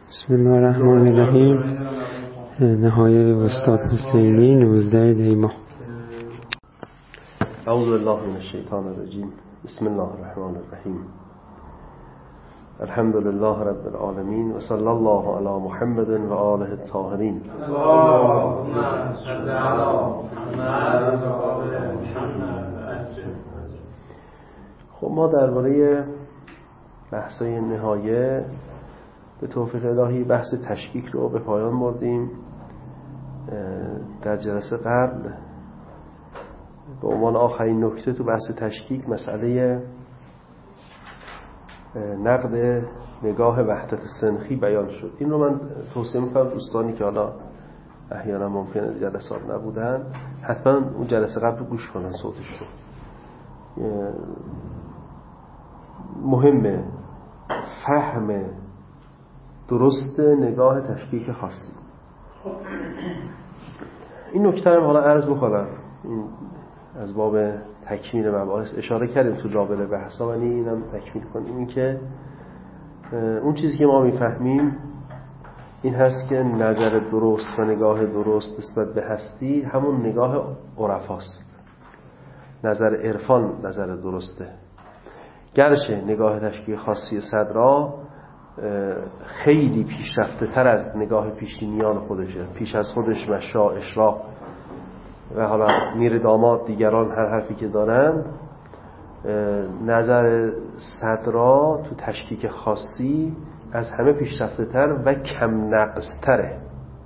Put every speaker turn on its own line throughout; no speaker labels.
بسم الله الرحمن الرحیم. نهایه استاد حسینی 19 دی ماه.
اعوذ بالله من الشیطان الرجیم. بسم الله الرحمن الرحیم. الحمد لله رب العالمین و صلی الله علی محمد و آله الطاهرین. خب ما درباره بحث‌های نهایه به توفیق الهی بحث تشکیک رو به پایان بردیم. در جلسه قبل به عنوان آخرین نکته تو بحث تشکیک مسئله نقد نگاه وحدت سنخی بیان شد. این رو من توصیه میکنم دوستانی که حالا احیانا ممکنه جلسات نبودن حتما اون جلسه قبل رو گوش کنن، صوتش رو. مهمه فهم درست نگاه تشکیک خاصی. این نکته هم حالا عرض بکنم، این از باب تکمیل مباحث اشاره کردیم تو لابل بحثا، ولی اینم تکمیل کنیم. این که اون چیزی که ما میفهمیم این هست که نظر درست و نگاه درست نسبت به هستی همون نگاه عرفاست. نظر عرفان نظر درسته، گرچه نگاه تشکیک خاصی صدرا خیلی پیشرفته تر از نگاه پیشینیان خودشه. پیش از خودش مشا، اشراق و حالا میر داماد دیگران هر حرفی که دارن، نظر صدرا تو تشکیک خاصی از همه پیشرفته تر و کم نقص تره،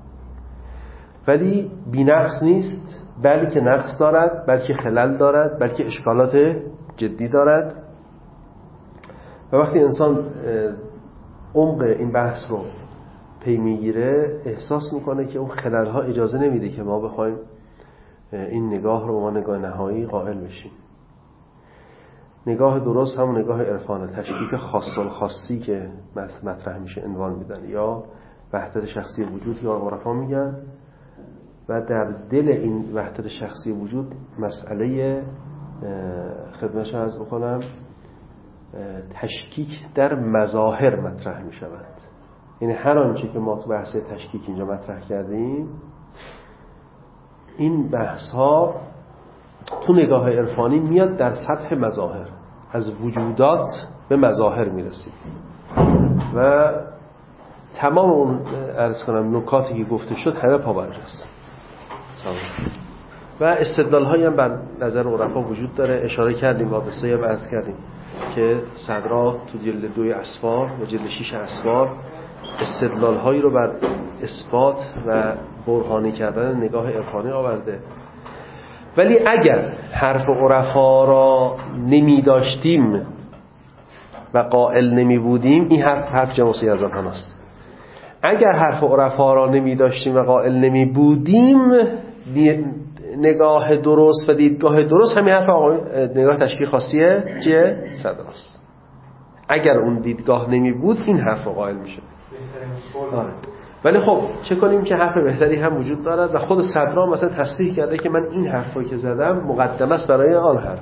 ولی بی نقص نیست، بلکه نقص دارد، بلکه خلل دارد، بلکه اشکالات جدی دارد. و وقتی انسان عمق این بحث رو پی میگیره احساس میکنه که اون خلل‌ها اجازه نمیده که ما بخوایم این نگاه رو ما نگاه نهایی قائل بشیم. نگاه درست همون نگاه عرفانه، تشکیک خاص الخاصی که مطرح میشه عنوان میدن، یا وحدت شخصی وجود یا عرفا میگن. و در دل این وحدت شخصی وجود مسئله خدمتش عرض بکنم تشکیک در مظاهر مطرح می شود. یعنی هر آنچه که ما تو بحث تشکیک اینجا مطرح کردیم، این بحث ها تو نگاه عرفانی میاد در سطح مظاهر، از وجودات به مظاهر می رسید و تمام اون عرض کنم نکاتی که گفته شد همه پابرجاست و استدلال هایی هم بر نظر عرفا وجود داره. اشاره کردیم، واقعی هم عرض کردیم که صدرا تو جلد 2 اسفار و جلد 6 اسفار استدلال هایی رو بر اثبات و برهانی کردن نگاه عرفانی آورده. ولی اگر حرف عرفا را نمی داشتیم و قائل نمی بودیم، این حرف جماسی از آن هست. اگر حرف عرفا را نمی داشتیم و قائل نمی بودیم، نگاه درست و دیدگاه درست همین حرف نگاه تشکیک خاصیه چیه؟ صدراست. اگر اون دیدگاه نمی بود این حرف رو قائل میشه. ولی خب چه کنیم که حرف بهتری هم وجود دارد و خود صدرا مثلا تصریح کرده که من این حرف رو که زدم مقدمه است برای آن حرف.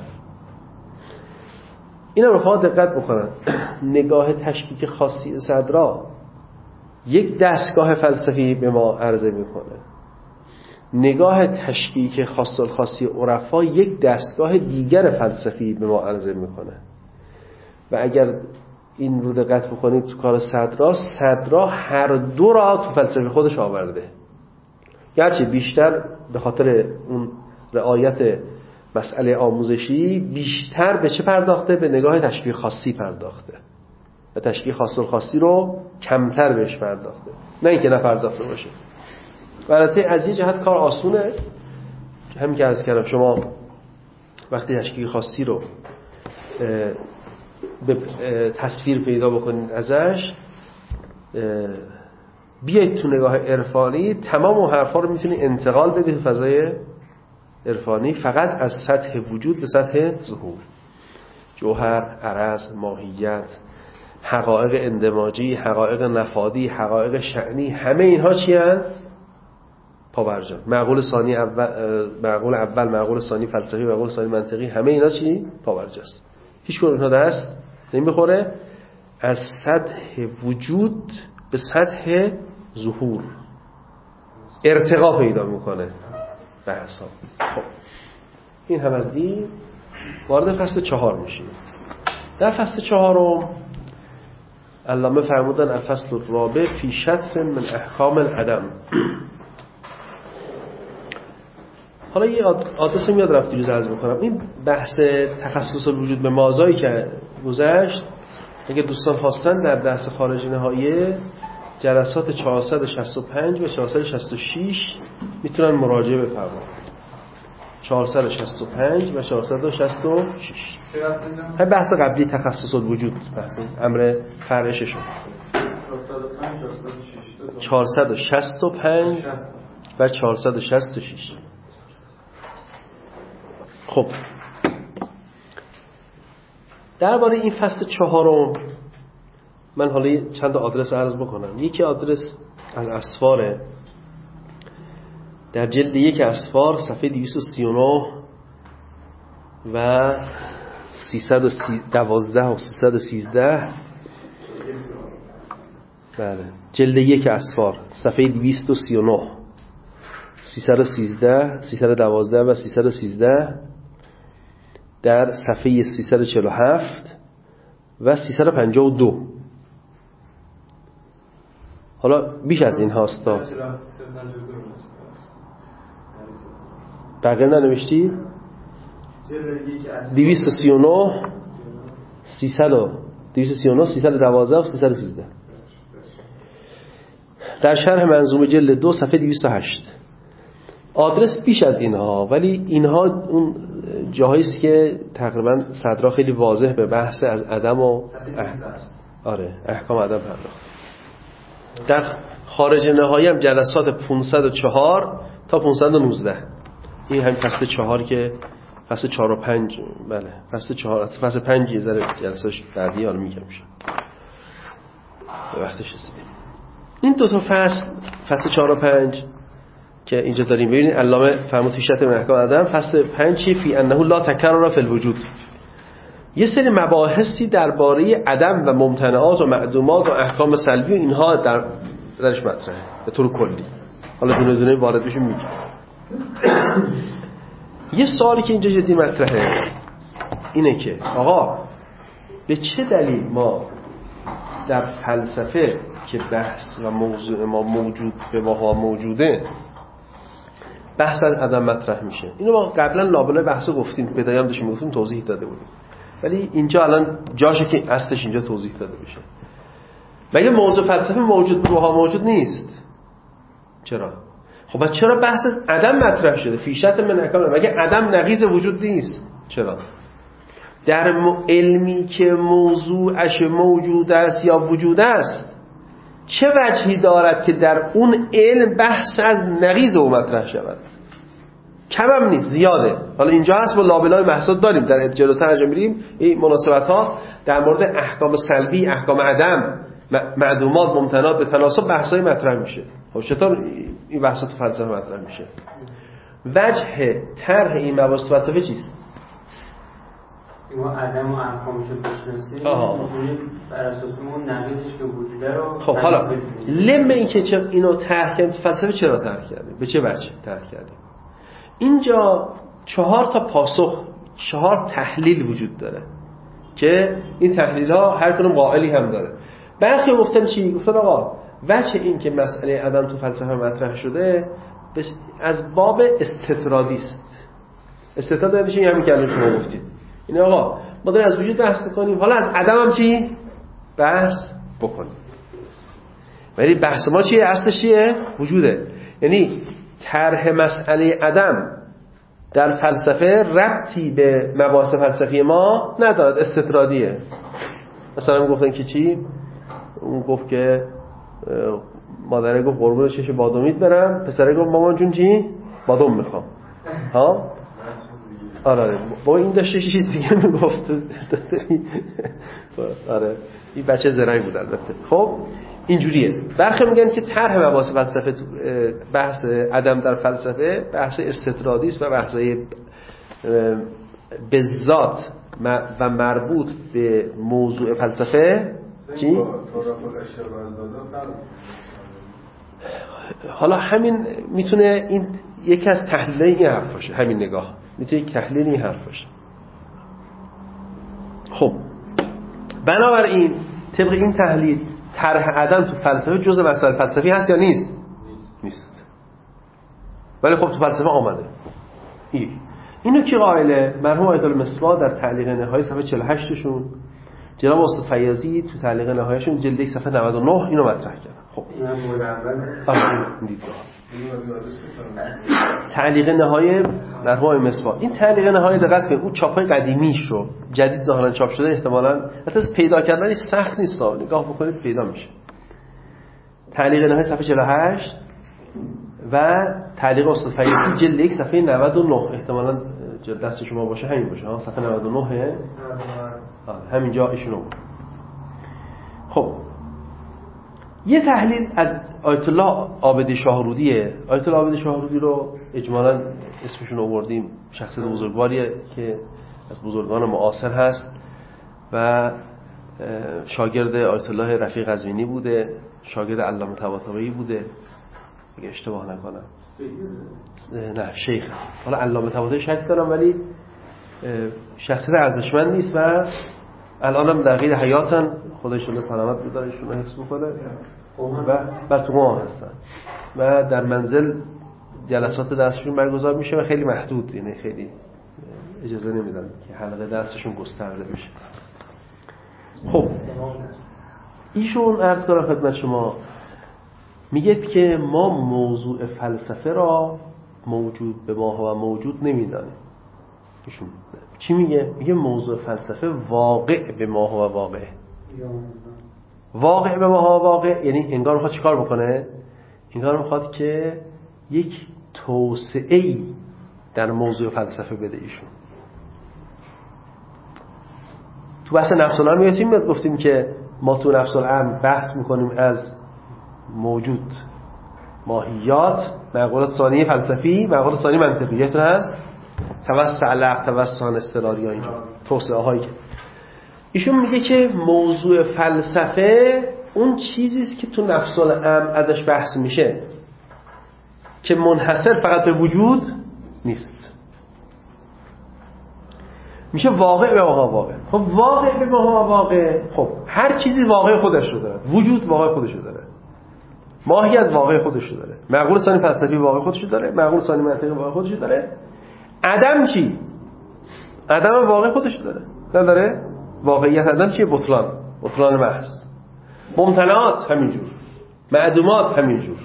اینا رو خواهد دقت بکنن. نگاه تشکیک خاصی صدرا یک دستگاه فلسفی به ما عرضه میکنه، نگاه تشکیک خاص الخاصی عرفا یک دستگاه دیگر فلسفی به ما عرضه میکنه. و اگر این رو دقت بکنید تو کار صدرا هر دو را تو فلسفه خودش آورده، گرچه بیشتر به خاطر اون رعایت مسئله آموزشی بیشتر به چه پرداخته؟ به نگاه تشکیک خاصی پرداخته و تشکیک خاص الخاصی رو کمتر بهش پرداخته، نه اینکه نپرداخته باشه. البته از یه جهت کار آسونه، همین که عرض کردم شما وقتی تشکیک خاصی رو به تصویر پیدا بکنید ازش، بیاید تو نگاه عرفانی، تمام اون حرفا رو میتونید انتقال بدید تو فضای عرفانی، فقط از سطح وجود به سطح ظهور، جوهر، عرض، ماهیت، حقایق اندماجی، حقایق نفادی، حقایق شأنی، همه اینها چی هست؟ پابرجا. معقول ثانی اول، معقول ثانی فلسفی، معقول ثانی منطقی، همه اینا چی؟ پابرجاست. هیچ کدوم اینها دست نمیخوره. از سطح وجود به سطح ظهور ارتقا پیدا میکنه بحث ها. خب این هم از این. وارد فصل 4 میشیم. در فصل 4 علامه فرمودن الفصل الرابع فی شطر من احکام العدم. حالا یه آدرس میاد رفت دیروز عرض بکنم. این بحث تخصص الوجود به مازایی که گذشت، اگه دوستان خواستن در درس خارج نهایی جلسات 465 و 466 میتونن مراجعه بفرمایید. 465 و 466 همین بحث قبلی تخصص الوجود، بحث امر فرعش شد. 465 و 466. خب درباره این فصل 4 من حالا چند تا آدرس عرض بکنم. یکی آدرس الاسفاره در جلد 1 اسفار صفحه 239 و 312 و 313. بله جلد 1 اسفار صفحه 239 313 312 و 313 در صفحه 347 و 352. حالا بیش از این هاستا بقیه ننوشتی؟ 239 339 312 و 313 در شرح منظومه جلد 2 صفحه 208. آدرس بیش از اینها، ولی اینها اون جاهایی است که تقریبا صدرا خیلی واضح به بحث از عدم و احکام عدم پرداخت. در خارج نهایی هم جلسات 504 تا 519. این هم فصل 4 که فصل 4 و 5 بله فصل 4 فصل 5 یه ذره جلسه‌اش بعدی حالا میگم میشه وقتش رسیدیم. این دو تا فصل 4 و 5 که اینجا داریم ببینید علامه فرمود فی شطر من احکام عدم. فصل 5 چی؟ فی انه لا تکرر فی الوجود. یه سری مباحثی درباره عدم و ممتنعات و معدومات و احکام سلبی و اینها درش مطرحه به طور کلی. حالا دونه دونه وارد بشیم میگم. یه سوالی که اینجا جدی مطرحه اینه که آقا به چه دلیل ما در فلسفه که بحث و موضوع ما موجود به ماها موجوده بحث از عدم مطرح میشه؟ اینو ما قبلا لابلای بحثو گفتیم، بدايه هم داشتیم گفتیم، توضیح داده بودیم، ولی اینجا الان جاشه که اصلش اینجا توضیح داده بشه. مگه موضوع فلسفه موجود به ماها موجود نیست؟ چرا؟ خب چرا بحث از عدم مطرح شده؟ فی شطر من احکام. مگه عدم نقیض وجود نیست؟ چرا؟ در علمی که موضوعش موجود است یا وجود است چه وجهی دارد که در اون علم بحث از نقیض او مطرح شود؟ کم هم نیست، زیاده. حالا اینجا هست با لابلای بحثات داریم، در جلوتر انجام می‌دیم این مناسبت ها در مورد احکام سلبی، احکام عدم، معدومات، ممتنعات به تناسب بحثای مطرح میشه. خب چطور این بحثات تو فلسفه مطرح میشه؟ وجه طرح این مباحث تو فلسفه چیست؟
ما عدم و احکامش رو بشناسیم، بر اساس اون نقیضش که وجوده رو.
خب حالا لم این که اینو طرح کردیم تو فلسفه چرا طرح کردیم؟ به چه وجه طرح کردیم؟ اینجا 4 تا پاسخ، 4 تحلیل وجود داره که این تحلیل ها هر کدوم قائلی هم داره. برخی گفتن چی؟ گفتن آقا وجه این که مسئله عدم تو فلسفه مطرح شده از باب استطرادی است. استطراد یعنی چی؟ همین که شما گفتید. این آقا ما داریم از وجود بحث کنیم، حالا از عدم هم چی؟ بحث بکنیم. ولی بحث ما چیه؟ اصلش چیه؟ وجوده. یعنی طرح مسئله عدم در فلسفه ربطی به مباحث فلسفی ما ندارد، استطرادیه. مثلا گفتن که چی؟ اون گفت که مادره گفت قربون چش بادامیت برم، پسره گفت مامان جون چی؟ بادام میخوام. ها؟ آره با این داشته چیز دیگه میگفت. آره این بچه زرنگ بود البته. خب اینجوریه. برخی میگن که طرح مباحث فلسفه بحث عدم در فلسفه بحث استطرادی است و بحثای به ذات و مربوط به موضوع فلسفه چی؟ حالا همین میتونه این یکی از تحلیل این حرف باشه، همین نگاه میتونه یک تحلیل این حرف باشه. خب بنابراین طبق این تحلیل طرح عدم تو فلسفه جزء مسائل فلسفی هست یا نیست؟ نیست. ولی خب تو فلسفه آمده. اینو کی قائله؟ مرحوم آیت المصباح در تعلیق نهایی صفحه 48 شون، جناب استاد فیاضی تو تعلیق نهاییشون جلد 1 صفحه 99 اینو مطرح کردن. خب
این هم مورد اول
دیدگاه تعلیق نهایی مرحوم مصباح. این تعلیق نهایی دقت کنید اون چاپای قدیمیش رو جدید ظاهرا چاپ شده احتمالاً حتی پیدا کردنش سخت نیست، نگاه بکنید پیدا میشه. تعلیق نهایی صفحه 48 و تعلیق استاد فیاضی جلد 1 صفحه 99 احتمالاً جلد دست شما باشه همین باشه ها، صفحه 99 همینجا ایشونو. خب یه تحلیل از آیت الله عابد شاهرودیه. آیت الله عابد شاهرودی رو اجمالاً اسمشون آوردیم، شخصیت بزرگواریه که از بزرگان معاصر هست و شاگرد آیت الله رفیع قزوینی بوده، شاگرد علامه طباطبایی بوده اگه اشتباه نکنم. نه شیخ، حالا علامه طباطبایی شک دارم ولی شخصیت ارزشمند نیست و الانم در قید حیاتن، خدایشون سلامت بداره ایشون حفظ بکنه و بر تو ما هستن و در منزل جلسات درسشون برگزار میشه و خیلی محدود، یعنی خیلی اجازه نمیدن که حلقه درسشون گسترده بشه. خب ایشون عرض کنم خدمت شما میگه که ما موضوع فلسفه را موجود به ما و موجود نمیدانیم. ایشون چی میگه؟ میگه موضوع فلسفه واقع به ما و واقع. واقع به ما و واقع یعنی انگار میخواد چیکار بکنه؟ انگار میخواد که یک توسعه‌ای در موضوع فلسفه بده ایشون. تو بحث نفس الامر گفتیم که ما تو نفس الامر بحث میکنیم از موجود، ماهیات، معقولات ثانیه فلسفی، معقولات ثانیه منطقی. یادتون هست؟ توسع لغو، توسع استقلالی ها، اینجا توسعه هایی که ایشون میگه که موضوع فلسفه اون چیزی است که تو نفس الامر ازش بحث میشه که منحصر فقط به وجود نیست، میشه واقع به واقع. خب واقع به واقع، خب هر چیزی واقع خودش رو داره، وجود واقع خودش رو داره، ماهیت واقع خودش رو داره، معقول ثانی فلسفی واقع خودش رو داره، معقول ثانی منطقی واقع خودش رو داره. عدم چی؟ عدم واقع خودش رو داره، نداره؟ واقعیت عدم چیه؟ بطلان محض. ممتنعات همینجور، معدومات همینجور.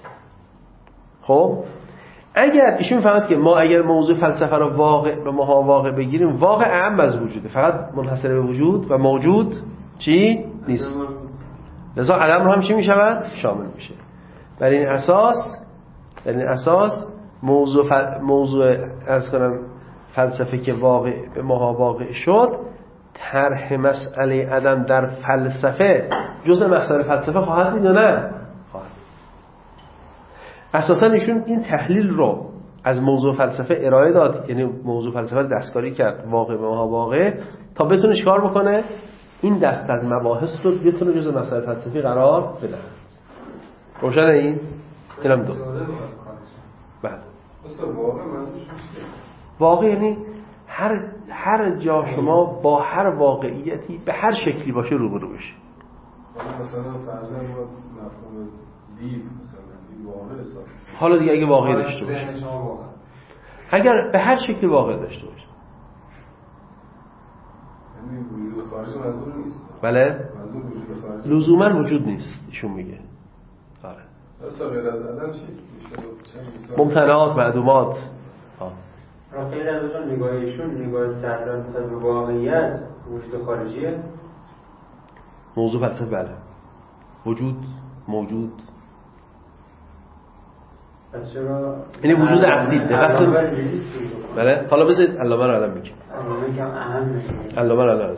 خب اگر ایشون فهمد که ما اگر موضوع فلسفه رو واقع به ما واقع بگیریم، واقع اعم از وجوده، فقط منحصر به وجود و موجود چی؟ نیست. لذا عدم رو هم چی میشود؟ شامل میشه. بر این اساس موضوع از کنم فلسفه که واقع به ما واقع شد، طرح مسئله عدم در فلسفه جزء مسائل فلسفه خواهد بود یا نه؟ خواهد. اساسا ایشون این تحلیل رو از موضوع فلسفه ارائه داد، یعنی موضوع فلسفه رو دستکاری کرد واقع به ما واقع، تا بتونه چیکار بکنه؟ این دست از مباحث رو بتونه جزء مسائل فلسفی قرار بده. روشنه این؟ اینم دو. بله. واقع یعنی هر جا شما با هر واقعیتی به هر شکلی باشه روبرو بشی.
مثلا فرضاً مفهوم دید مثلا واقع حساب.
حالا دیگه اگه واقعی داشته باشه، اگر به هر شکلی واقع داشته باشه،
یعنی وجود خارجی منظور نیست.
بله؟
منظور وجود خارجی
لزوما وجود نیست ایشون میگه. آره.
اصلا غیر از عدم چی؟
ممتنعات، معدومات.
غیر از اون نگاهشون نگاه سرد نسبت به واقعیت وجود خارجیه.
موضوع فلسفه بله. وجود موجود.
پس چرا
یعنی وجود اصلی دقت بله. حالا بذارید علامه رو الان میگم. علامه رو الان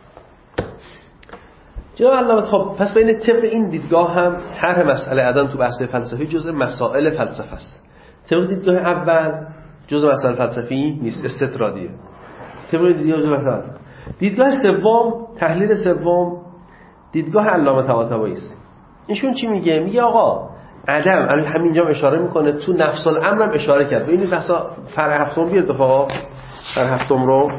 جناب علامه. خب پس بین طبق این دیدگاه هم طرح مسئله عدم تو بحث فلسفی جزء مسائل فلسفه است. طبق دیدگاه اول جزء مسائل فلسفی نیست، استطرادیه. طبق دیدگاه مسائل. دیدگاه سوم، تحلیل سوم دیدگاه علامه طباطبایی است. ایشون چی میگه؟ میگه آقا عدم، همینجا اشاره میکنه، تو نفس الامر هم اشاره کرد. ببینید مثلا فرع هفتم بیاد دفعه فرع هفتم رو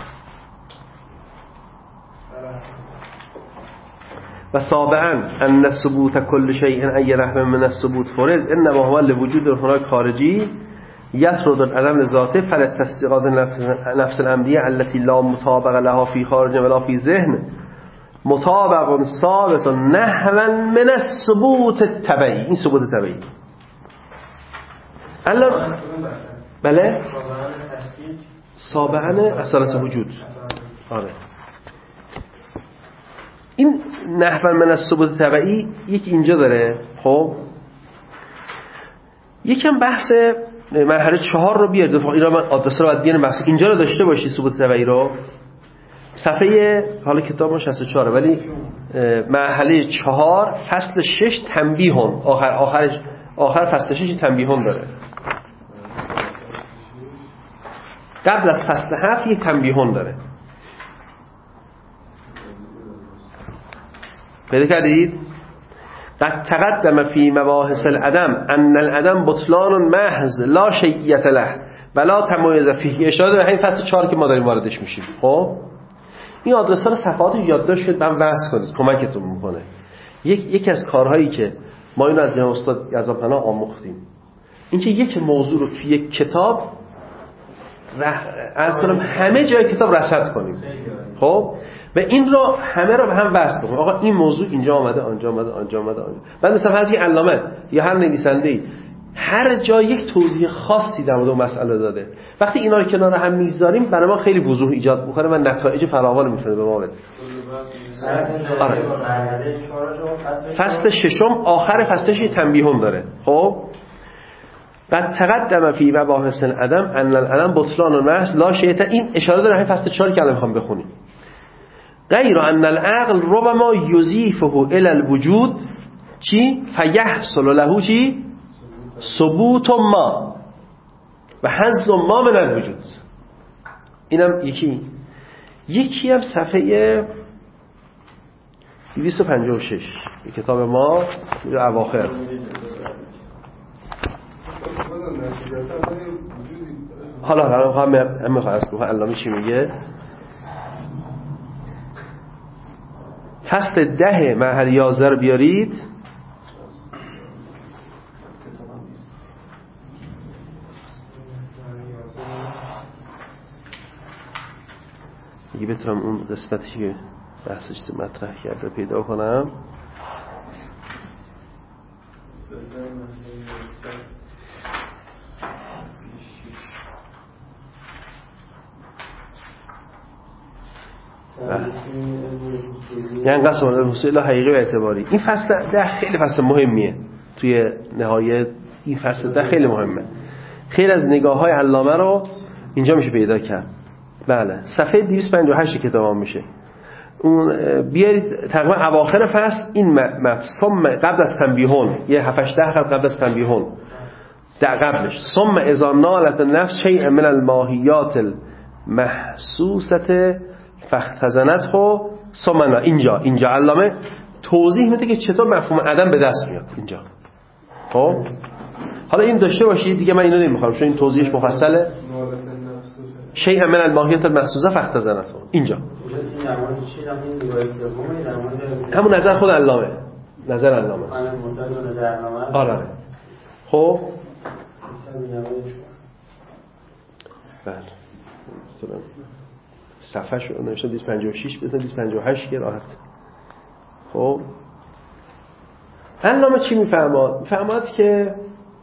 و سابعا ان ثبوت كل شيء اي نحو من الثبوت فرض انما هو لوجود هناك خارجي يطرد العدم لذاته فلتصديقات نفس الامريه التي لا مطابق لها في خارج ولا في ذهن مطابق ثابت نحوا من الثبوت التبعي. این ثبوت تبعی الان بله سابعا اصالت وجود. آره این نحو من الثبوت تبعی یک اینجا داره. خب یکم بحث مرحله 4 رو بیار. اینا من آدرس رو باید بیارم بحث اینجا رو داشته باشی. ثبوت تبعی رو صفحه حالا کتاب 64 ولی مرحله 4 فصل 6 تنبیهون آخر فصل 6 تنبیهون داره. قبل از فصل 7 یک تنبیهون داره. پیدا کردید؟ قد تقدم فی مباحث العدم ان العدم بطلان محض لا شیئیت له ولا تمایز فیه. اشاره به همین فصل 4 که ما داریم واردش میشیم. خب این آدرس‌ها رو صفحات یادداشت کنید، من وصل کنید، کمکتون میکنه. یکی از کارهایی که ما اینو از جناب استاد یزدانپناه آموختیم اینکه یک موضوع رو توی یک کتاب عرض کنم همه جای کتاب رصد کنیم. خب و این رو همه رو به هم وصل کنیم. آقا این موضوع اینجا آمده، آنجا آمده، آنجا آمده، آنجا. بعد مثلا از این علامه یا هر نویسنده‌ای هر جا یک توضیح خاصی در مورد مسئله داده. وقتی اینا رو کنار هم میذاریم برای ما خیلی وضوح ایجاد میکنه و نتایج فراوان میتونه به ما بده. آره. فصل 6 آخر فصلش تنبیهون داره. خب قد تقدم فی مباحث العدم ان العدم بطلان محض لا شیء. این اشاره داره همین فصل 4 که الان میخوام بخونیم. غیر ان العقل ربما یضیفه الی الوجود چی فیحصل له چی ثبوت ما و حظ ما من الوجود. اینم یکی هم صفحه 256 کتاب ما اواخر. حالا هم میخواه از کوه علامه چی میگه. فصل 10 مرحله 11 رو بیارید. دیگه بتونم اون قسمتی که بحثش مطرح کرده پیدا کنم. یعنی قسم الرسول حقیقی و اعتباری. این فصل 10 خیلی فصل مهمیه. توی نهایت این فصل 10 خیلی مهمه. خیلی از نگاه‌های علامه رو اینجا میشه پیدا کرد. بله صفحه 258 کتابم میشه. اون بیارید تقریبا اواخر فصل این ثم قبل از تنبیهون یه 7 8 قبل از تنبیهون در قبلش ثم اذا نالت النفس شیء من الماهیات المحسوسه فاختزنته ثم اینجا علامه توضیح میده که چطور مفهوم عدم به دست میاد اینجا. خب حالا این داشته باشید دیگه، من اینو نمیخوام چون این توضیحش مفصله. شیء من الماهیات المحسوسه فاختزنته اینجا همون نظر خود علامه، نظر علامه است. آره خب بله صفحه شو نوشته 256 بزن 258 که راحت. خب علامه چی میفهماد؟ میفهماد که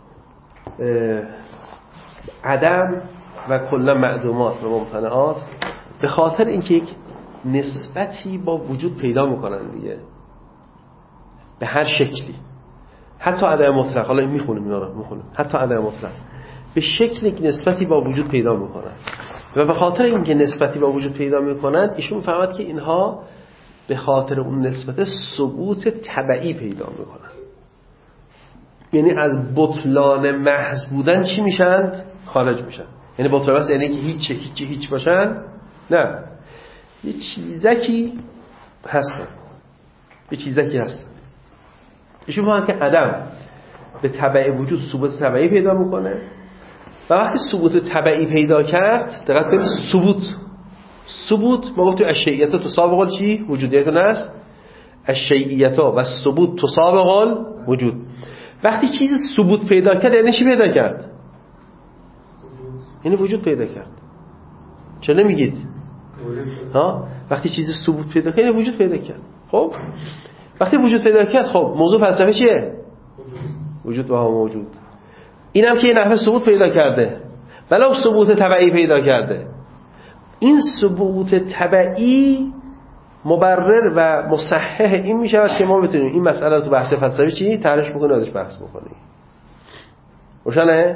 عدم و کلا معدومات و ممتنعات به خاطر اینکه یک نسبتی با وجود پیدا میکنن دیگه به هر شکلی، حتی عدم مطلق. حالا میخونیم اینا رو میخونیم. حتی عدم مطلق به شکلی یک نسبتی با وجود پیدا میکنن و به خاطر اینکه نسبتی با وجود پیدا میکنن ایشون فهمد که اینها به خاطر اون نسبت ثبوت تبعی پیدا میکنن. یعنی از بطلان محض بودن چی میشن؟ خارج میشن. یعنی بطلان محض یعنی که هیچ باشن؟ نه، یه چیزکی هستن. به چیزکی هستن. ایشون میگن که عدم به تبع وجود ثبوت تبعی پیدا میکنه و وقتی ثبوت تبعی پیدا کرد، دقت کنید، ثبوت ما گفتیم الشیئیت تسابق چی؟ وجودیت است. الشیئیت و ثبوت تسابق وجود. وقتی چیزی ثبوت پیدا کرد یعنی چی پیدا کرد؟ یعنی وجود پیدا کرد. چه نمیگید؟ ها؟ وقتی چیزی ثبوت پیدا کرد یعنی وجود پیدا کرد. خب وقتی وجود پیدا کرد، خب موضوع فلسفه چیه؟ وجود و موجود. اینم که یه نحوه ثبوت پیدا کرده، ولو ثبوت تبعی پیدا کرده. این ثبوت تبعی مبرر و مصحح این می شود که ما بتونیم این مسئله رو تو بحث فلسفی چی؟ طرحش بکنیم، ازش بحث بکنیم. روشنه؟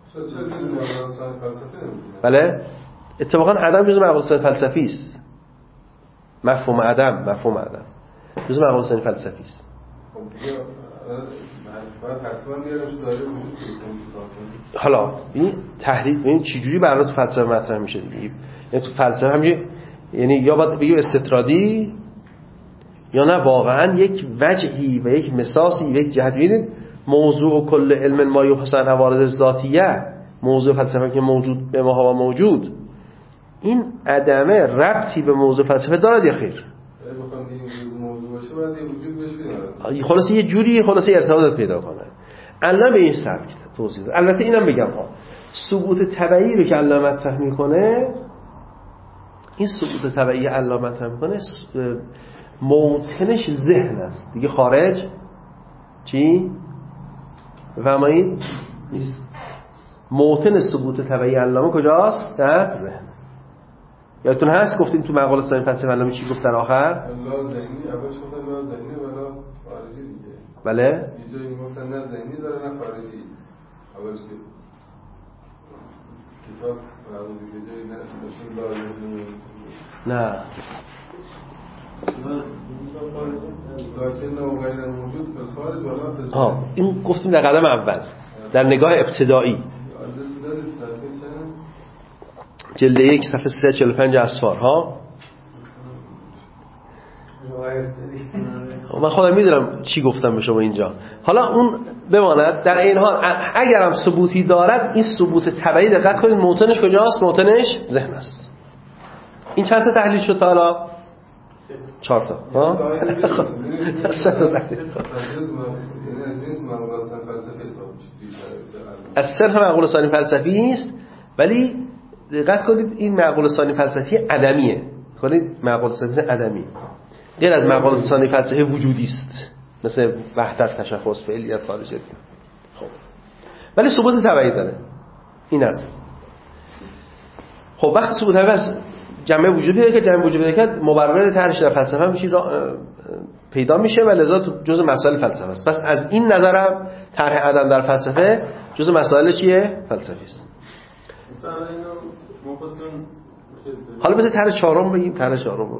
بله؟ اتفاقا عدم جزء مقاصد فلسفی است. مفهوم عدم جزء مقاصد فلسفی است. حالا این تحلیل ببین چه جوری برای تو فلسفه مطرح میشه دیگه. یعنی تو فلسفه همینجوری، یعنی یا باید بگیم استطرادی یا نه واقعا یک وجهی و یک مساسی و یک جهت. ببینید موضوع کل علم ما یحسن عوارض ذاتیه، موضوع فلسفه که موجود به ما و موجود، این عدمه ربطی به موضوع فلسفه دارد یا خیر؟ خلاصه یه جوری خلاصه ارتباط پیدا کنه. الله به این سبک توضیح داد. البته اینم بگم ها، ثبوت تبعی رو که الله مطرح میکنه، این ثبوت تبعی الله مطرح میکنه موطنش ذهن است دیگه، خارج چی؟ بفرمایید نیست. موطن ثبوت تبعی علامه کجاست؟ در ذهن. یادتون هست گفتیم تو مقاله ثانی فلسفه علامه چی گفت در آخر؟
لا ذهنی، اولش گفتن لا ذهنی ولا خارجی دیگه.
بله؟
اینجا این گفتن نه ذهنی داره نه خارجی. اولش که کتاب معلوم دیگه جایی نشون لا ذهنی.
نه.
لكن و غیر موجود فی الخارج ولا فی الخارج.
این گفتیم در قدم اول در نگاه ابتدایی. جلد 1 صفحه 345 اسفار ها. من خودم میدونم چی گفتم به شما اینجا. حالا اون بماند. در این حال اگرم ثبوتی دارد، این ثبوت تبعی دقت کنید موطنش کجاست؟ موطنش ذهن است. این چند تا تحلیل شد تا حالا؟ 4 تا. ها؟ از صرف معقول ثانی فلسفی است، ولی دقت کنید این معقول ثانی فلسفی عدمیه. کنید معقول ثانی عدمی غیر از معقول ثانی فلسفی وجودی است، مثل وحدت، تشخص، فعلیت، خارجیت. خب ولی ثبوت تبعی داره. این است. خب وقتی ثبوت تبعی است، جمع وجود پیدا که جمع وجود پیدا کرد، مبرر طرحش در فلسفه هم میشه پیدا میشه و لذا جزء مسائل فلسفه است. پس از این نظرم طرح عدم در فلسفه جزء مسائل چیه؟ فلسفی است. حالا بذار طرح 4 بگیم. طرح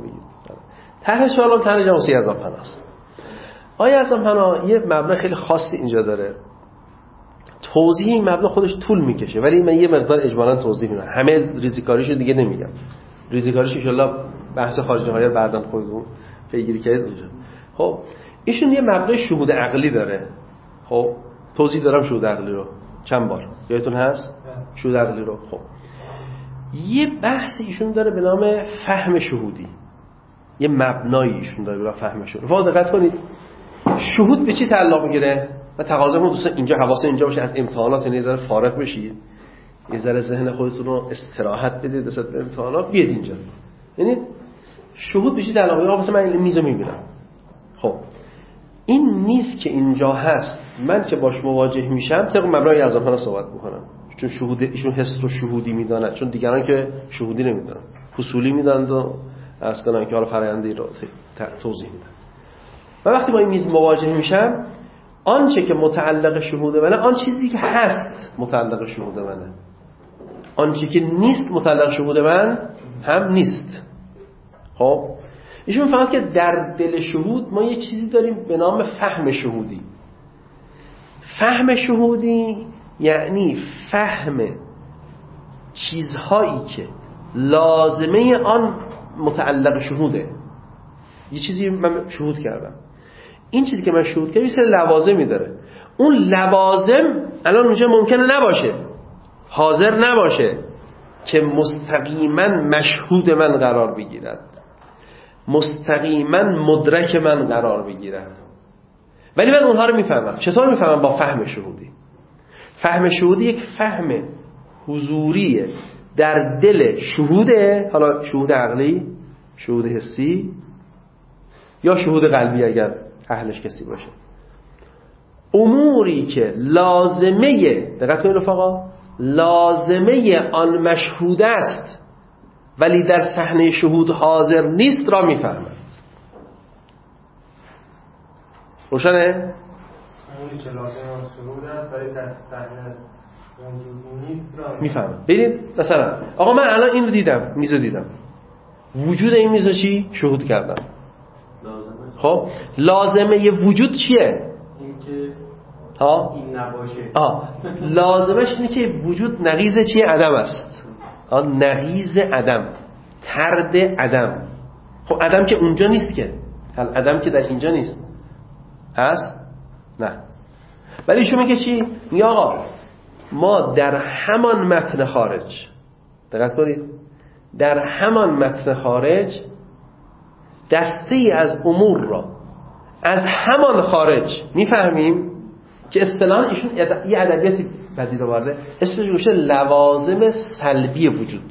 4 طرح جامعه اعظم پناه است. آیا اعظم پناه یه مبنا خیلی خاصی اینجا داره. توضیح این مبنا خودش طول میکشه، ولی من یه مقدار اجمالاً توضیح میدم. همه ریزیکاریشو دیگه نمیگم. ریزیکاریش ان شاءالله بحث خارجی های بعداً خودتون پیگیری کنید اونجا. خب ایشون یه مبنای شهود عقلی داره. خب توضیح دارم شهود عقلی رو چند بار یادتون هست؟ شهود عقلی رو. خب یه بحثی ایشون داره به نام فهم شهودی. یه مبنایی ایشون داره به نام فهم شهودی. واقعا دقت کنید شهود به چی تعلق میگیره؟ و تقاضا ما دوستان اینجا حواس اینجا باشه، از امتحانات یه ذره فارغ بشید، یه ذره ذهن خودتون رو استراحت بدید نسبت به امتحانات، بیاد اینجا. یعنی شهود به چی تعلق میگیره؟ مثلا من این میزو میبینم. خب این میز که اینجا هست، من که باش مواجه میشم طبق مبنای اعظم پناه صحبت میکنم، چون شهود ایشون حس رو شهودی میداند، چون دیگران که شهودی نمیدونن، حصولی میدانند و از کنن که حالا فرآیندی رو توضیح میدن. و وقتی با این میز مواجه میشم، آنچه که متعلق شهود منه، آن چیزی که هست متعلق شهود منه، آنچه که نیست متعلق شهود من هم نیست. خب ایشون فهمد که در دل شهود ما یه چیزی داریم به نام فهم شهودی. فهم شهودی یعنی فهم چیزهایی که لازمه آن متعلق شهوده. یه چیزی من شهود کردم، این چیزی که من شهود کردم یه سری لوازمی داره. اون لوازم الان اونجا ممکنه نباشه، حاضر نباشه که مستقیما مشهود من قرار بگیرد، مستقیما مدرک من قرار بگیرد، ولی من اونها رو میفهمم. چطور میفهمم؟ با فهم شهودی. فهم شهودی یک فهم حضوریه در دل شهوده، حالا شهود عقلی، شهود حسی یا شهود قلبی اگر اهلش کسی باشه. اموری که لازمه، دقت کنید رفقا، لازمه آن مشهود است ولی در صحنه شهود حاضر نیست را میفهمد. روشنه؟
اموری که لازمه آن شهود است ولی در صحنه موجود نیست را
میفهمد. ببینید مثلا آقا من الان این رو دیدم، میز دیدم، وجود این میز چی؟ شهود کردم. خب لازمه وجود چیه؟
اینکه این نباشه.
لازمش اینه که وجود نقیض چیه؟ عدم است. نقیض عدم، طرد عدم. خب عدم که اونجا نیست که، عدم که در اینجا نیست هست؟ نه. ولی شما میگه چی؟ میگه آقا ما در همان متن خارج، دقت کنید، در همان متن خارج دسته از امور را از همان خارج میفهمیم که اصطلاحاً ایشون یه ادبیاتی بدید آورده اسمش میشه لوازم سلبی وجود.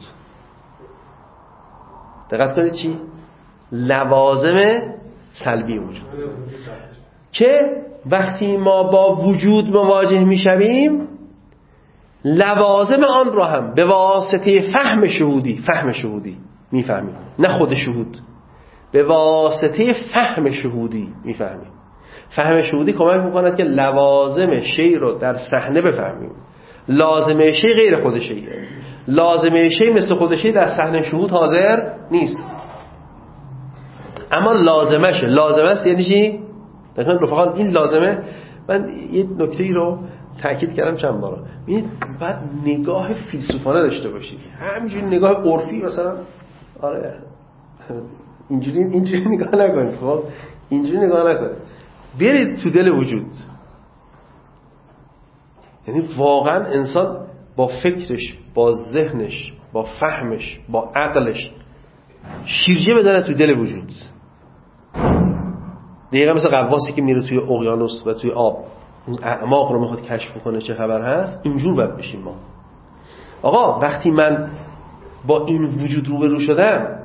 دقت کنید چی؟ لوازم سلبی وجود که وقتی ما با وجود مواجه میشویم لوازم آن را هم به واسطه فهم شهودی میفهمیم، نه خود شهود، به واسطه فهم شهودی میفهمیم. فهم شهودی کمک میکند که لوازم شی رو در صحنه بفهمیم. لازمه شی غیر خود شیه، لازمه شی مثل خود شی در صحنه شهود حاضر نیست، اما لازمه است. یعنی چی؟ مثلا رفقا این لازمه، من یه نکته‌ای رو تاکید کردم چند بار، ببینید بعد نگاه فیلسوفانه داشته باشید، همینجوری نگاه عرفی مثلا آره اینجوری نگاه نکنید. خب اینجوری نگاه نکنید، برید تو دل وجود. یعنی واقعا انسان با فکرش، با ذهنش، با فهمش، با عقلش شیرجه بزنه تو دل وجود. دقیقا مثل غواصی که میره توی اقیانوس و توی آب اون اعماق رو میخواد کشف کنه چه خبر هست، اینجور باید بشیم ما. آقا وقتی من با این وجود روبرو شدم،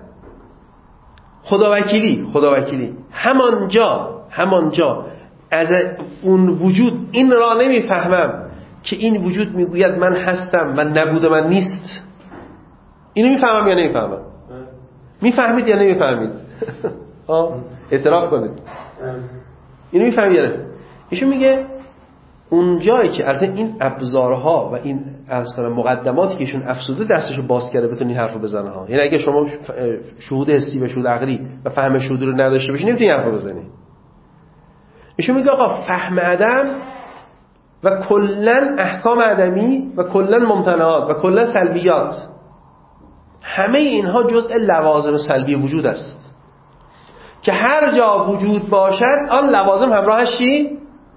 خداوکیلی همانجا از اون وجود این را نمیفهمم که این وجود میگوید من هستم و نبود من نیست. اینو میفهمم یا نمیفهمم؟ میفهمید یا نمیفهمید؟ اعتراف کنید. اینو میفهمید یا نه؟ ایشون میگه اون جایی که از این ابزارها و این مقدماتی که ایشون افسوده دستشو باز کرده بتونی این حرفو بزنه ها. یعنی اگه شما شهود حسی و شهود عقلی و فهم شهودی رو نداشته باشی نمیتونی حرفو بزنی. ایشون میگه آقا فهم عدم و کلا احکام عدمی و کلا ممتنعات و کلا سلبیات، همه اینها جزء لوازم سلبی وجود است که هر جا وجود باشد آن لوازم همراهش چی؟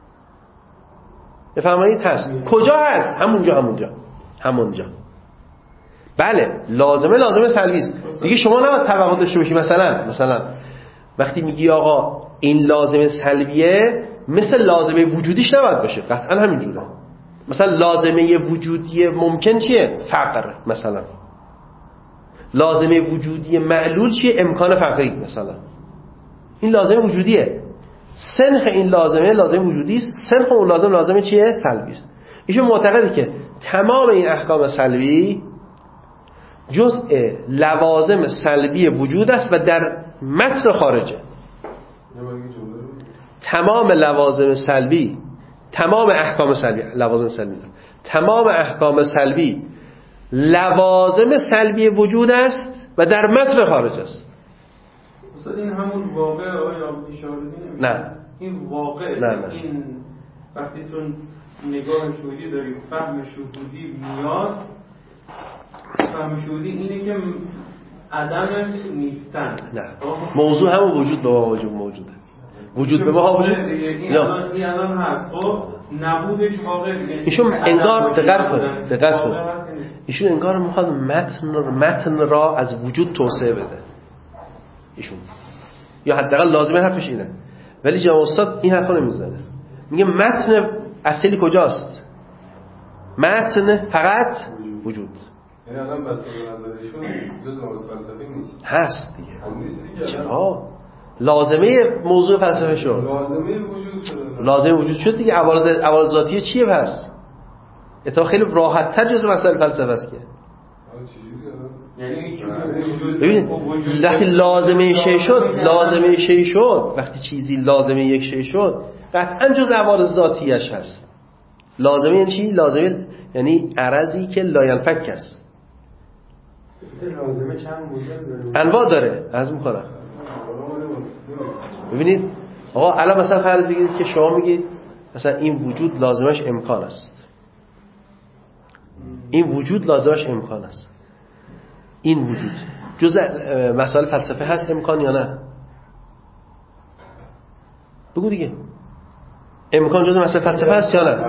بفهمید هست. کجا هست؟ همونجا. بله لازمه سلبی است دیگه. شما نباید توقع داشته باشی مثلا وقتی میگی آقا این لازمه سلبیه مثل لازمه وجودیش نباید باشه، قطعا همینجوره. مثلا لازمه وجودی ممکن چیه؟ فقر. مثلا لازمه وجودی معلول چیه؟ امکان فقری. مثلا این لازمه وجودیه. سنخ این لازمه وجودی است، سنخ اون لازمه چیه؟ سلبی است. ایشون معتقده که تمام این احکام سلبی جزء لوازم سلبی وجود است و در متن خارجه. تمام لوازم سلبی، تمام احکام سلبی، تمام احکام سلبی لوازم سلبی وجود است و در متن خارج است.
اصلا این همون واقع آیا اشاره نمیشه؟
نه
این واقع
نه.
این وقتی تو نگاه شهودی داری، فهم شهودی میاد، فهم شهودی اینه که عدم نیستن.
نه موضوع همون وجود به وجود موجوده. وجود به ما وجود
این الان هست خب نبودش واقع دیگه.
ایشون انگار دقت کن ایشون انگار میخواد متن را از وجود توسعه بده ایشون، یا حداقل لازمه حرفش اینه، ولی جناب استاد این حرفا نمیزنه. میگه متن اصلی کجاست؟ متن فقط وجود.
یعنی الان بس به نظرشون جزء مباحث فلسفی نیست.
هست دیگه. چرا؟ لازمه موضوع فلسفه شد.
لازمه وجود شد.
لازمه وجود شد دیگه. عوارض ذاتیه چیه پس؟ اتفاقا خیلی راحت‌تر جزء مسائل فلسفه است که.
یعنی
ببینید وقتی لازمه شی شد، وقتی چیزی لازمه یک شی شد قطعا جز عوارض ذاتیش هست. لازمه یعنی چی؟ لازمه یعنی عرضی که لاینفک است.
لازمه چند مدل داره؟
انواع داره. از میکنم ببینید آقا الان مثلا فرض بگیرید که شما میگید مثلا این وجود لازمش امکان است. این وجود لازمش امکان است. این وجود جزء مسائل فلسفه هست امکان یا نه؟ بگو دیگه. امکان جزء مسائل فلسفه هست یا نه؟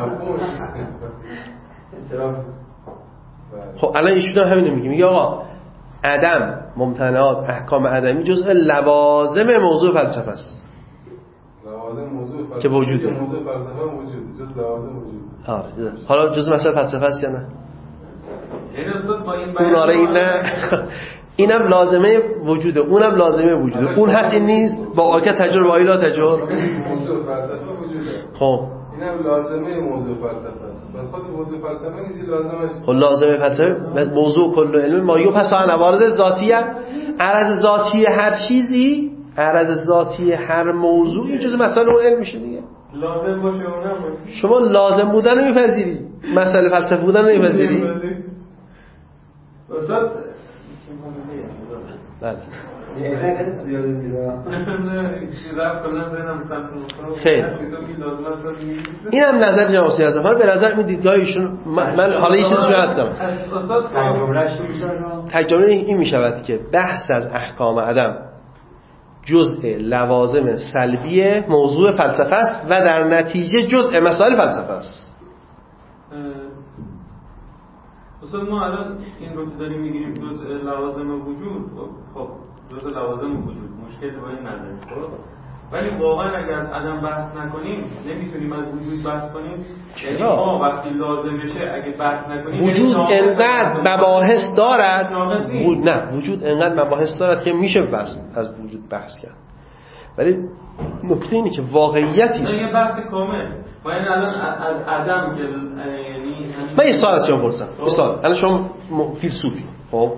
خب الان ایشون هم همینو میگه آقا عدم، ممتنعات، احکام عدمی جزء لوازم موضوع فلسفه است.
لوازم موضوع فلسفه
که وجوده.
موضوع فلسفه وجود، جز لوازم وجود.
حالا جزء مسائل فلسفه است یا نه؟
این استاد با این
اون آره این نه. اینم لازمه وجوده، اونم لازمه وجوده. اون هست این نیست. با آکه تجربه با ایلا تجربه.
موضوع فلسفه وجوده.
خب
اینم لازمه موضوع فلسفه است. بعد خود موضوع فلسفه نیست لازمش.
خب لازمه فلسفه موضوع کل علم ما یو پس عن عوارض ذاتیه. عرض ذاتی هر چیزی، عرض ذاتی هر موضوعی جز مسائل اون علم میشه دیگه.
لازم باشه اون نباشه.
شما لازم بودن رو میپذیری، مسائل فلسفه بودن رو نمیپذیری.
استاد
بله. خیلی این هم نظر جناب سید اعظم. حالا به نظر می دیدگاه ایشون من حالا یه چیزی هستم. تجربه این می شود که بحث از احکام عدم جزء لوازم سلبی موضوع فلسفه است و در نتیجه جزء مسائل فلسفه است.
استاد ما الان این رو که داریم میگیریم جزء لوازم وجود، خب جزء لوازم وجود مشکل با این نداریم خب، ولی واقعا اگر از عدم بحث نکنیم نمیتونیم از وجود بحث کنیم. یعنی ما وقتی لازم بشه اگه بحث نکنیم
وجود انقدر مباحث دارد وجود انقدر مباحث دارد که میشه بحث از وجود بحث کرد، ولی نکته اینه که واقعیتی است.
این بحث کامل ما این الان از عدم که یعنی
من یه سوال از شما پرسم. یه سوال. الان شما فیلسوفی خب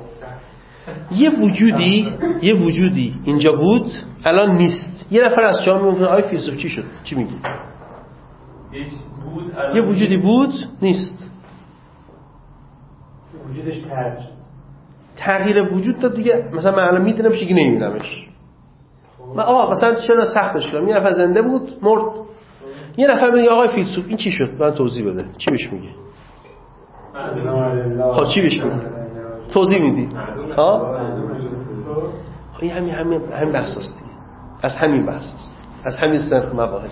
یه وجودی اینجا بود الان نیست. یه نفر از شما میگه آی فیلسوف چی شد؟ چی میگی؟ یه وجودی بود نیست.
وجودش
تغییر وجود داد دیگه. مثلا من الان میدونم دیگه نمیبینمش. من آقا مثلا چرا سختش کنم؟ یه نفر زنده بود مرد. یه نفر میگه آقای فیلسوف این چی شد؟ من توضیح بده. چی بهش میگی؟ خب چی بهش میگی؟ توضیح میدی؟ ها؟ این همین بحث است دیگه. از همین بحث است. از همین سنخ مباحث.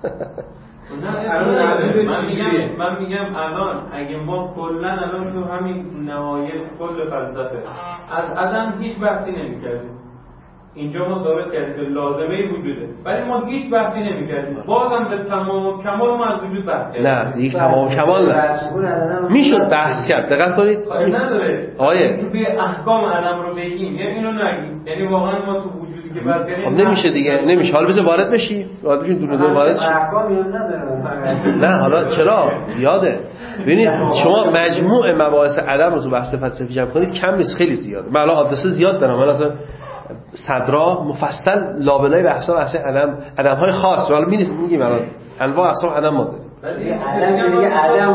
من میگم الان اگه ما کلا الان تو همین نهایت کل فلسفه از عدم هیچ بحثی نمی‌کردیم. اینجا ما ثابت کردیم که لازمه وجوده، ولی ما هیچ بحثی نمی‌کردیم. بازم به تمام و کمال ما از وجود بحث کردیم.
نه دیگه تمام و کمال نه. میشد بحث کرد. دقت کنید.
نداره.
آیه
به احکام عدم رو بگیم یعنی اینو نگیم. یعنی واقعا ما تو وجودی که بحث کردیم
نمیشه دیگه. نمیشه. حالا بذار وارد بشی. وارد بشین دونه وارد شی.
احکامی هم نداره.
نه حالا چرا؟ زیاده. ببینید شما مجموع مباحث عدم رو تو بحث فلسفی جمع کنید کم نیست، خیلی زیاده. من الان آدرس زیاد دارم. من اصلا صدرا مفصل لابلای بحثا واسه عدم‌های خاص حالا میگیم الان انواع اقسام عدم ما داریم.
ولی عدم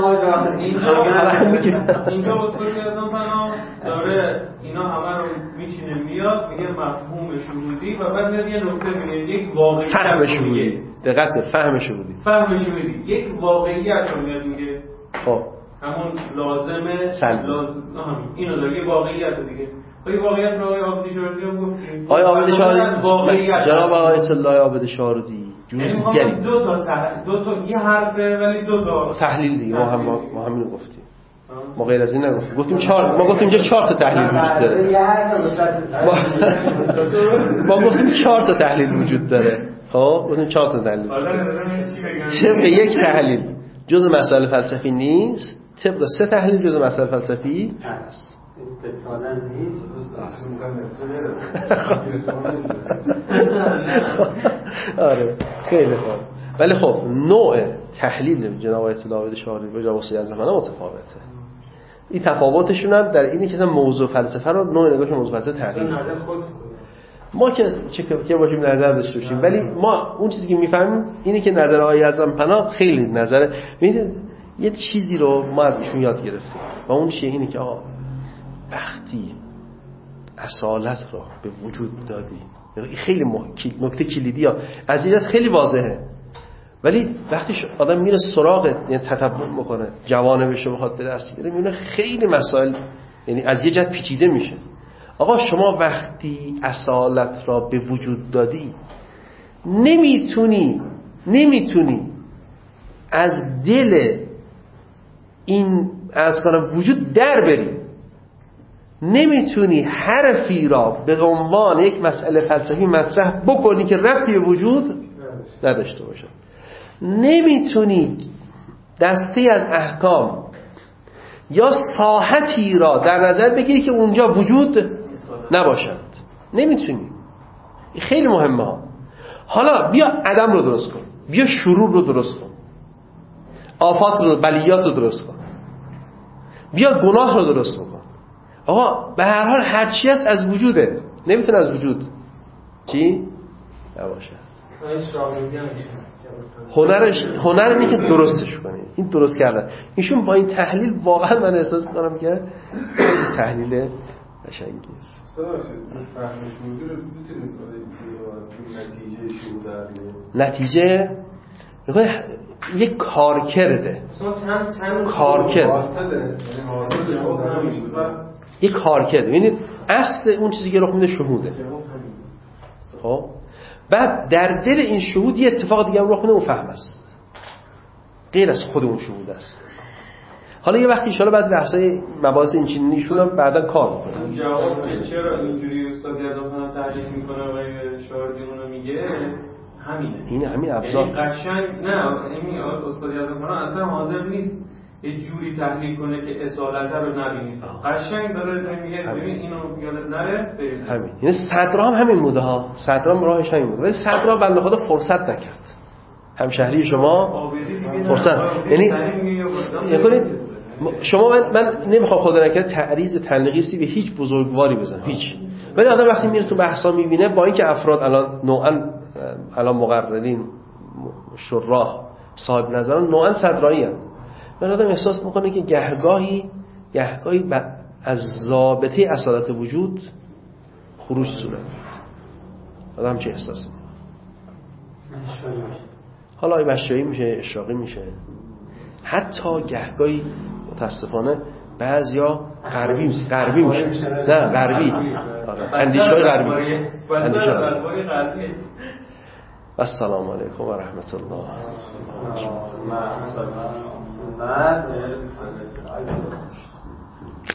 اینجا اصول کردن فنا داره اینا همه رو میچینه میاد میگه مفهوم شهودی و بعد میاد یه نکته میگه یک واقعیت
فهم شهودی. دقت فهم شهودی.
یک واقعیت رو میاد میگه.
خب
همون لازمه
لازم
اینو داره یه واقعیت دیگه. این واقعیت رو آقای عابد شاردی هم گفت.
آقای عابد شاردی جناب آیت الله عابد شاردی جور دیگری.
دو تا یه حرفه ولی دو تا
تحلیل دیگه. ما همین رو گفتیم. ما غیر از این نگفتیم. گفتیم 4. ما گفتیم اینجا 4 تا تحلیل وجود داره. ما گفتیم 4 تا تحلیل وجود داره. خب گفتیم 4 تا تحلیل. طبق یک تحلیل جزء مسائل فلسفی نیست، طبق 3 تحلیل جزء مسائل فلسفی هست.
استدلالا نیست.
آره خیلی خوب. ولی خب نوع تحلیل جناب آیت الله شاهری و جناب سید زمانه متفاوته. این تفاوتشون هم در اینه که موضوع فلسفه رو نوع نگاهش موضوع فلسفه تحلیل ما که چه باشیم نظر داشته باشیم، ولی ما اون چیزی که میفهمیم اینه که نظر آقای اعظم پناه خیلی نظر یه چیزی رو ما از ایشون یاد گرفتیم و اون چیه اینه که آقا وقتی اصالت رو به وجود دادی، خیلی نکته کلیدی ها از اینت خیلی واضحه، ولی وقتی آدم میره سراغ یعنی تتبع میکنه جوانبش رو بخواد به دست بیاره میبینه خیلی مسائل یعنی از یه جهت پیچیده میشه. آقا شما وقتی اصالت را به وجود دادی نمیتونی از دل این از کنم وجود در بری، نمیتونی حرفی را به عنوان یک مسئله فلسفی مطرح بکنی که ربطی به وجود نداشته باشه، نمیتونی دسته از احکام یا ساحتی را در نظر بگیری که اونجا وجود نباشد، نمیتونی. خیلی مهمه ها. حالا بیا عدم رو درست کن، بیا شرور رو درست کن، آفات رو بلیات رو درست کن، بیا گناه رو درست بکن. آقا به هر حال هرچی هست از وجوده، نمیتونه از وجود چی؟ نباشه. هنر اینه که درستش کنی. این درست کردن ایشون با این تحلیل واقعا من احساس میکنم که تحلیل قشنگی است.
فهمش موضوع رو میتونید نتیجه شهود
نتیجه یک کارکرده، یک کارکرده. ببینید اصل اون چیزی که رخ میده شهوده. خب بعد در دل این شهود یه اتفاق دیگه هم رخ میده، اون فهم است، غیر از خود اون شهود است. حالا یه وقتی ان شاء الله بعد بحثای مباحث این چنینی ایشون هم بعدا کار می‌کنه.
جواب چرا اینجوری استاد یزدان تحلیل میکنه و شاهردی اونو میگه همینه. همین ابزار قشنگ نه این استاد یزدان اصلا حاضر نیست یه جوری تحلیل کنه که اصالت رو نبینید، قشنگ داره میگه ببین اینو یادت نره
همین. یعنی صدرا هم همین بوده ها، صدرا هم راهش همین بود، ولی صدرا بنده خدا فرصت نکرد. همشهری شما فرصت یعنی کنید شما من نمیخوام خدا نکنه تعریض تنقیصی به هیچ بزرگواری بزنم هیچ، ولی آدم وقتی میره تو بحثا میبینه با اینکه افراد الان مقررین شراح صاحب نظران نوعا صدرایی هستند، من آدم احساس میکنه که گهگاهی از ضابطه اصالت وجود خروج صورت آدم چه احساس میکنه؟ حالا مشایی میشه، اشراقی میشه، حتی گهگاهی متاسفانه بعضیا غربی میشه. نه غربی اندیشه‌های غربی. السلام علیکم و رحمت الله.